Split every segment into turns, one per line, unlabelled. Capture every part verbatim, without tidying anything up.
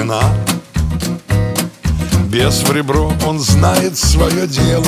вина. Без в ребро, он знает свое дело.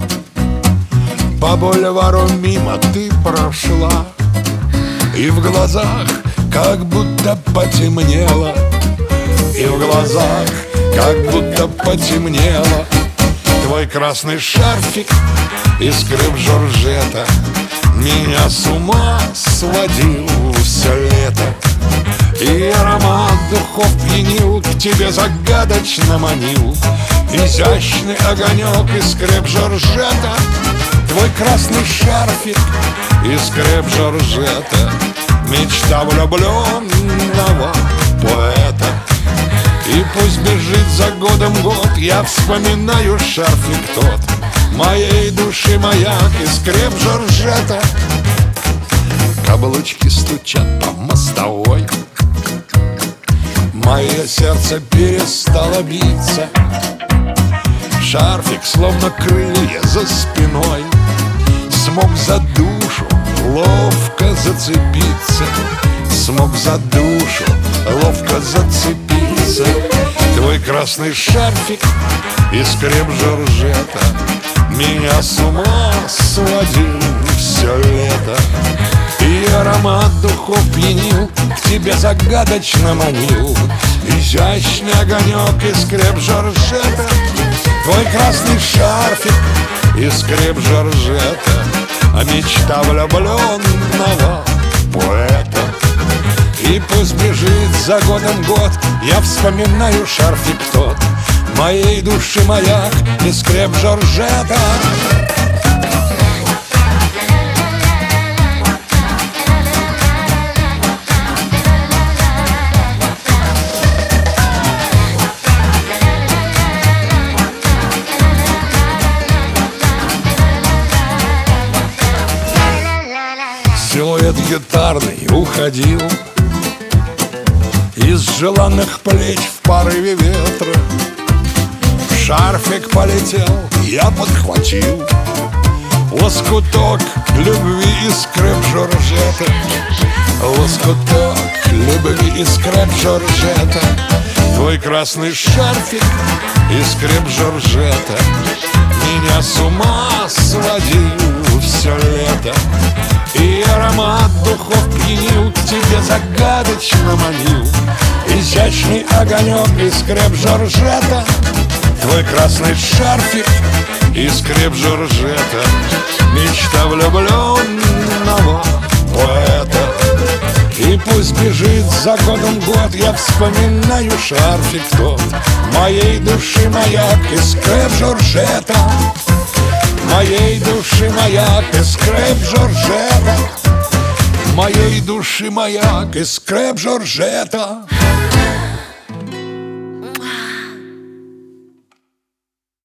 По бульвару мимо ты прошла, и в глазах как будто потемнело, и в глазах как будто потемнело. Твой красный шарфик из креп-жоржета меня с ума сводил все лето. И аромат духов пьянил, к тебе загадочно манил. Изящный огонек из креп-жоржета. Твой красный шарфик из креп-жоржета мечта влюбленного поэта. И пусть бежит за годом год, я вспоминаю шарфик тот моей души маяк из креп-жоржета. Каблучки стучат по мостовой, мое сердце перестало биться. Шарфик, словно крылья за спиной, смог за душу ловко зацепиться. Смог за душу ловко зацепиться. Твой красный шарфик из креп-жоржета меня с ума сводил все лето. И аромат духов пьянил, к тебе загадочно манил. Изящный огонек из креп-жоржета. Твой красный шарфик из креп-жоржета, а мечта влюбленного поэта. И пусть бежит за годом год, я вспоминаю шарфик тот моей души маяк из креп-жоржета. Силуэт гитарный уходил из желанных плеч в порыве ветра. Шарфик полетел, я подхватил лоскуток любви из креп-жоржета. Лоскуток любви из креп-жоржета. Твой красный шарфик из креп-жоржета меня с ума сводил все лето. И аромат духов пьянил, к тебе загадочно манил. Изящный огонек из креп-жоржета. Твой красный шарфик из креп-жоржета мечта влюбленного поэта. И пусть бежит за годом год, я вспоминаю шарфик тот моей души маяк из креп-жоржета. Моей души маяк из креп-жоржета. Моей души маяк из креп-жоржета.